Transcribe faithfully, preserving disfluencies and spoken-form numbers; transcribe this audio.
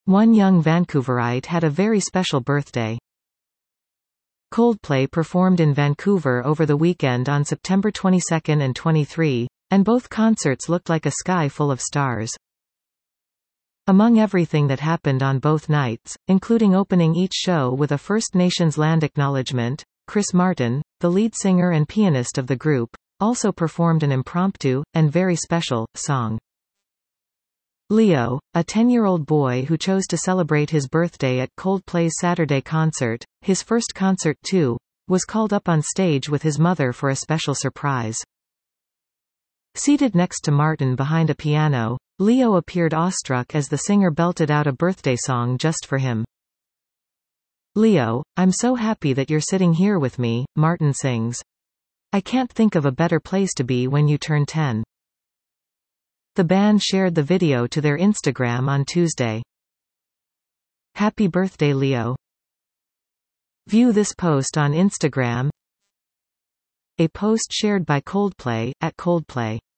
One young Vancouverite had a very special birthday. Coldplay performed in Vancouver over the weekend on September twenty-second and twenty-third, and both concerts looked like a sky full of stars. Among everything that happened on both nights, including opening each show with a First Nations land acknowledgement, Chris Martin, the lead singer and pianist of the group, also performed an impromptu, and very special, song. Leo, a ten-year-old boy who chose to celebrate his birthday at Coldplay's Saturday concert, his first concert too, was called up on stage with his mother for a special surprise. Seated next to Martin behind a piano, Leo appeared awestruck as the singer belted out a birthday song just for him. "Leo, I'm so happy that you're sitting here with me," Martin sings. "I can't think of a better place to be when you turn ten." The band shared the video to their Instagram on Tuesday. Happy birthday, Leo. View this post on Instagram. A post shared by Coldplay, at Coldplay.